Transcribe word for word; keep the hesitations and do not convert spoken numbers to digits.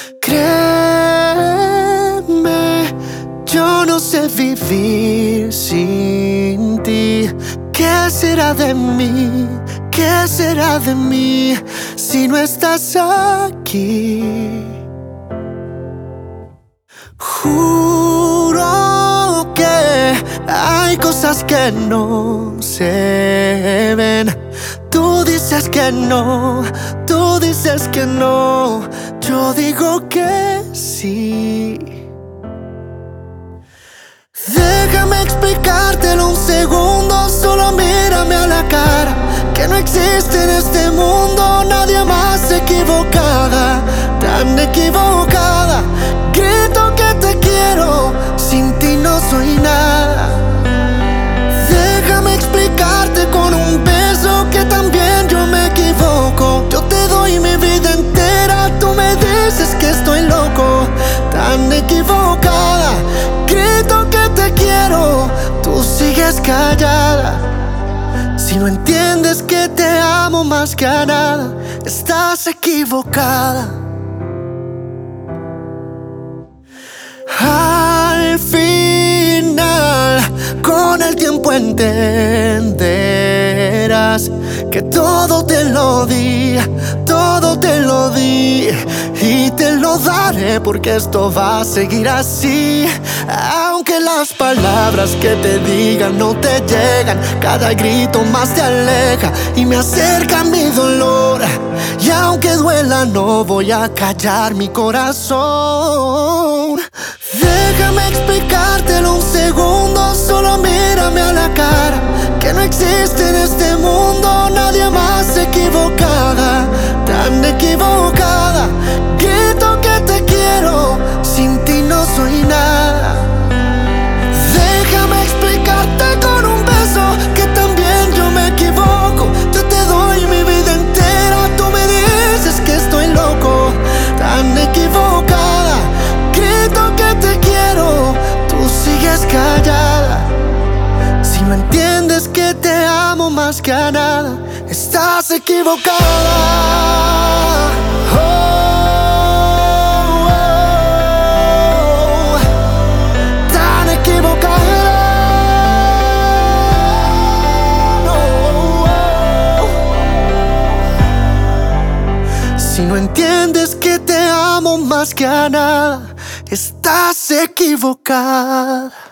Créeme, yo no sé vivir sin ti. ¿Qué será de mí? ¿Qué será de mí si no estás aquí? Juro que hay cosas que no se ven. Tú dices que no, tú dices que no, yo digo que sí. Déjame explicártelo un segundo, solo mírame a la cara. Que no existe en este mundo nadie más equivocada, tan equivocada. Grito que te quiero, sin ti no soy nada. Déjame explicarte con un beso que también yo me equivoco. Yo te doy mi vida entera, tú me dices que estoy loco, tan equivocada. Grito que te quiero, tú sigues callada. Si no entiendes que te amo más que a nada, estás equivocada. Al final, con el tiempo entenderás que todo te lo di, todo te lo di y te lo daré porque esto va a seguir así. Aunque las palabras que te digan no te llegan, cada grito más te aleja y me acerca mi dolor. Y aunque duela no voy a callar mi corazón. Déjame explicártelo un segundo, solo mírame a la cara. Que no existe en este mundo nadie más equivocada, tan equivocada. Grito que te quiero, sin ti no soy nada. Déjame explicarte con un beso que también yo me equivoco. Yo te doy mi vida entera, tú me dices que estoy loco, tan equivocada. Grito que te quiero, tú sigues callada. Si no entiendes que te amo más que a nada, estás equivocada. Oh, oh, oh, tan equivocada. Oh, oh. Si no entiendes que te amo más que a nada, estás equivocada.